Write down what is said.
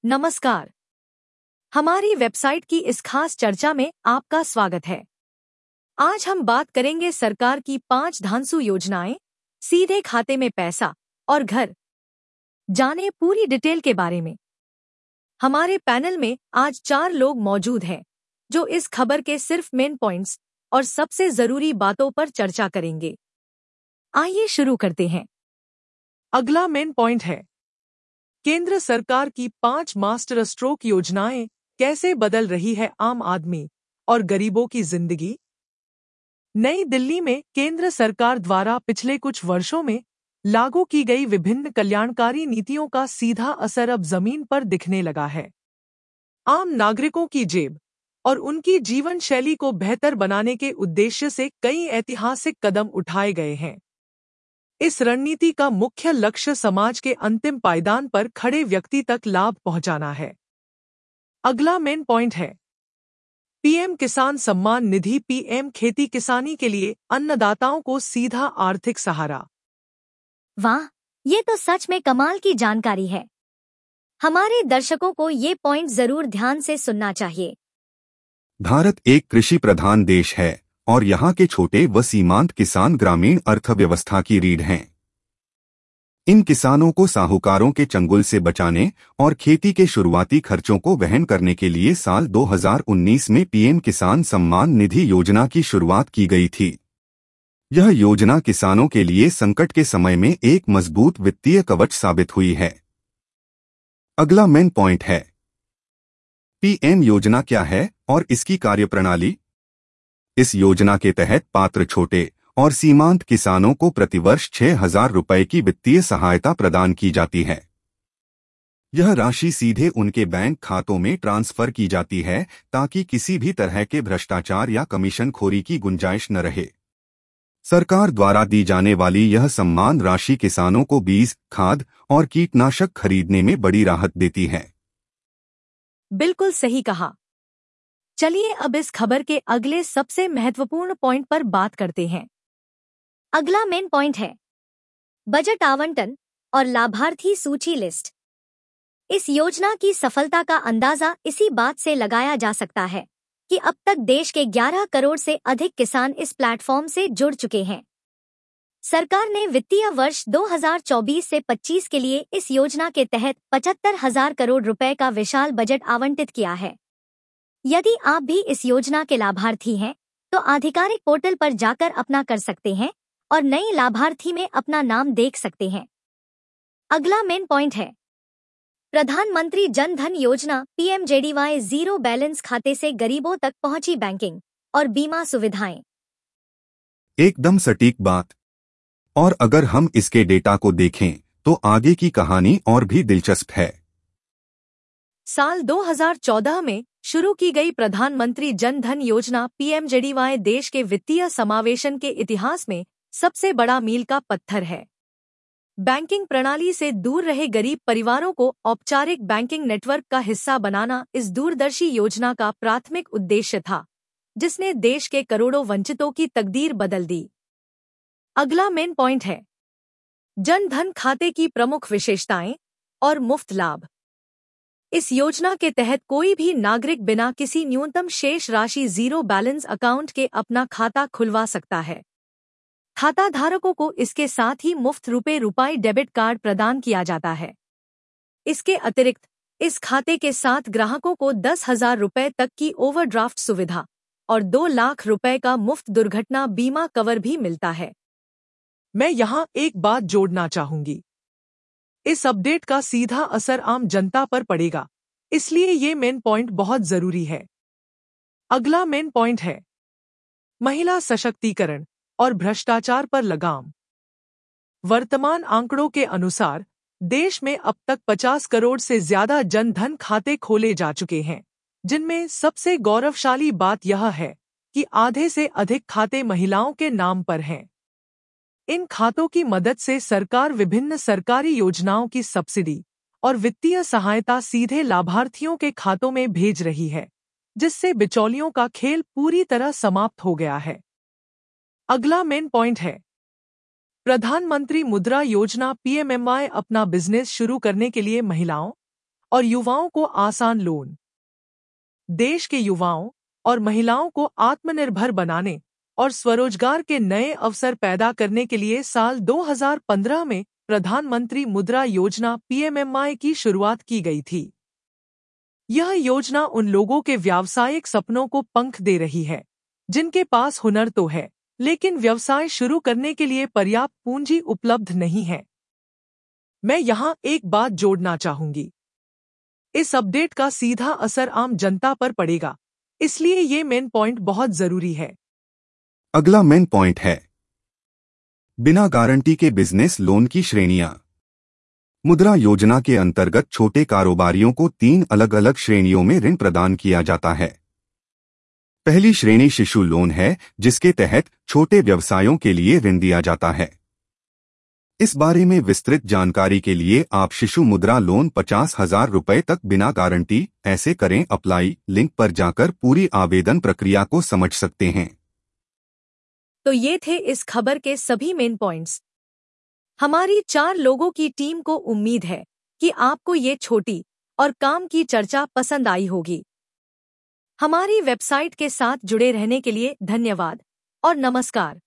नमस्कार। हमारी वेबसाइट की इस खास चर्चा में आपका स्वागत है। आज हम बात करेंगे सरकार की 5 धांसू योजनाएं, सीधे खाते में पैसा और घर। जाने पूरी डिटेल के बारे में। हमारे पैनल में आज 4 लोग मौजूद हैं जो इस खबर के सिर्फ मेन पॉइंट्स और सबसे जरूरी बातों पर चर्चा करेंगे। आइए शुरू करते हैं। अगला मेन पॉइंट है केंद्र सरकार की 5 मास्टर स्ट्रोक योजनाएं कैसे बदल रही है आम आदमी और गरीबों की जिंदगी। नई दिल्ली में केंद्र सरकार द्वारा पिछले कुछ वर्षों में लागू की गई विभिन्न कल्याणकारी नीतियों का सीधा असर अब जमीन पर दिखने लगा है। आम नागरिकों की जेब और उनकी जीवन शैली को बेहतर बनाने के उद्देश्य से कई ऐतिहासिक कदम उठाए गए हैं। इस रणनीति का मुख्य लक्ष्य समाज के अंतिम पायदान पर खड़े व्यक्ति तक लाभ पहुंचाना है। अगला मेन पॉइंट है पीएम किसान सम्मान निधि। पीएम खेती किसानी के लिए अन्नदाताओं को सीधा आर्थिक सहारा। वाह, ये तो सच में कमाल की जानकारी है। हमारे दर्शकों को ये पॉइंट जरूर ध्यान से सुनना चाहिए। भारत एक कृषि प्रधान देश है और यहाँ के छोटे व सीमांत किसान ग्रामीण अर्थव्यवस्था की रीढ़ हैं। इन किसानों को साहूकारों के चंगुल से बचाने और खेती के शुरुआती खर्चों को वहन करने के लिए साल 2019 में पीएम किसान सम्मान निधि योजना की शुरुआत की गई थी। यह योजना किसानों के लिए संकट के समय में एक मजबूत वित्तीय कवच साबित हुई है। अगला मेन पॉइंट है पीएम योजना क्या है और इसकी कार्यप्रणाली। इस योजना के तहत पात्र छोटे और सीमांत किसानों को प्रतिवर्ष 6,000 रुपए की वित्तीय सहायता प्रदान की जाती है। यह राशि सीधे उनके बैंक खातों में ट्रांसफर की जाती है ताकि किसी भी तरह के भ्रष्टाचार या कमीशनखोरी की गुंजाइश न रहे। सरकार द्वारा दी जाने वाली यह सम्मान राशि किसानों को बीज, खाद और कीटनाशक खरीदने में बड़ी राहत देती है। बिल्कुल सही कहा। चलिए अब इस खबर के अगले सबसे महत्वपूर्ण पॉइंट पर बात करते हैं। अगला मेन पॉइंट है बजट आवंटन और लाभार्थी सूची लिस्ट। इस योजना की सफलता का अंदाजा इसी बात से लगाया जा सकता है कि अब तक देश के 11 करोड़ से अधिक किसान इस प्लेटफॉर्म से जुड़ चुके हैं। सरकार ने वित्तीय वर्ष 2024 से 25 के लिए इस योजना के तहत 75,000 करोड़ रुपए का विशाल बजट आवंटित किया है। यदि आप भी इस योजना के लाभार्थी हैं, तो आधिकारिक पोर्टल पर जाकर अपना कर सकते हैं और नई लाभार्थी में अपना नाम देख सकते हैं। अगला मेन पॉइंट है प्रधानमंत्री जन धन योजना। पीएमजेडीवाई जीरो बैलेंस खाते से गरीबों तक पहुंची बैंकिंग और बीमा सुविधाएं। एकदम सटीक बात। और अगर हम इसके डेटा को देखें तो आगे की कहानी और भी दिलचस्प है। साल 2014 में शुरू की गई प्रधानमंत्री जन धन योजना पीएमजेडीवाई देश के वित्तीय समावेशन के इतिहास में सबसे बड़ा मील का पत्थर है। बैंकिंग प्रणाली से दूर रहे गरीब परिवारों को औपचारिक बैंकिंग नेटवर्क का हिस्सा बनाना इस दूरदर्शी योजना का प्राथमिक उद्देश्य था, जिसने देश के करोड़ों वंचितों की तकदीर बदल दी। अगला मेन पॉइंट है जन धन खाते की प्रमुख विशेषताएं और मुफ्त लाभ। इस योजना के तहत कोई भी नागरिक बिना किसी न्यूनतम शेष राशि जीरो बैलेंस अकाउंट के अपना खाता खुलवा सकता है। खाता धारकों को इसके साथ ही मुफ्त रुपए डेबिट कार्ड प्रदान किया जाता है। इसके अतिरिक्त इस खाते के साथ ग्राहकों को 10,000 रुपए तक की ओवरड्राफ्ट सुविधा और 2 लाख रुपए का मुफ्त दुर्घटना बीमा कवर भी मिलता है। मैं यहाँ एक बात जोड़ना चाहूंगी। इस अपडेट का सीधा असर आम जनता पर पड़ेगा, इसलिए ये मेन पॉइंट बहुत जरूरी है। अगला मेन पॉइंट है महिला सशक्तिकरण और भ्रष्टाचार पर लगाम। वर्तमान आंकड़ों के अनुसार देश में अब तक 50 करोड़ से ज्यादा जन धन खाते खोले जा चुके हैं, जिनमें सबसे गौरवशाली बात यह है कि आधे से अधिक खाते महिलाओं के नाम पर हैं। इन खातों की मदद से सरकार विभिन्न सरकारी योजनाओं की सब्सिडी और वित्तीय सहायता सीधे लाभार्थियों के खातों में भेज रही है, जिससे बिचौलियों का खेल पूरी तरह समाप्त हो गया है। अगला मेन पॉइंट है प्रधानमंत्री मुद्रा योजना। पीएमएमवाई अपना बिजनेस शुरू करने के लिए महिलाओं और युवाओं को आसान लोन। देश के युवाओं और महिलाओं को आत्मनिर्भर बनाने और स्वरोजगार के नए अवसर पैदा करने के लिए साल 2015 में प्रधानमंत्री मुद्रा योजना PMMY की शुरुआत की गई थी। यह योजना उन लोगों के व्यावसायिक सपनों को पंख दे रही है जिनके पास हुनर तो है, लेकिन व्यवसाय शुरू करने के लिए पर्याप्त पूंजी उपलब्ध नहीं है। मैं यहाँ एक बात जोड़ना चाहूंगी। इस अपडेट का सीधा असर आम जनता पर पड़ेगा, इसलिए ये मेन पॉइंट बहुत जरूरी है। अगला मेन पॉइंट है बिना गारंटी के बिजनेस लोन की श्रेणियां। मुद्रा योजना के अंतर्गत छोटे कारोबारियों को 3 अलग अलग श्रेणियों में ऋण प्रदान किया जाता है। पहली श्रेणी शिशु लोन है, जिसके तहत छोटे व्यवसायों के लिए ऋण दिया जाता है। इस बारे में विस्तृत जानकारी के लिए आप शिशु मुद्रा लोन 50,000 रुपए तक बिना गारंटी ऐसे करें अप्लाई लिंक पर जाकर पूरी आवेदन प्रक्रिया को समझ सकते हैं। तो ये थे इस खबर के सभी मेन पॉइंट्स। हमारी 4 लोगों की टीम को उम्मीद है कि आपको ये छोटी और काम की चर्चा पसंद आई होगी। हमारी वेबसाइट के साथ जुड़े रहने के लिए धन्यवाद और नमस्कार।